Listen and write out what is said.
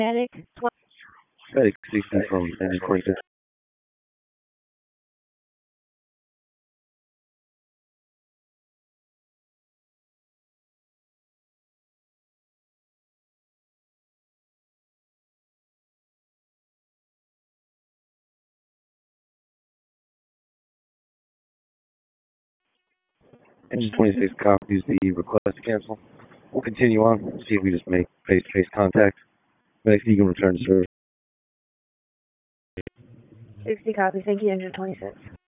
Medic. Medic 60 from Engine 26. Engine 26 copies the request to cancel. We'll continue on, see if we just make face-to-face contact. Medic, you can return to service. 60 copies. Thank you, Engine 26.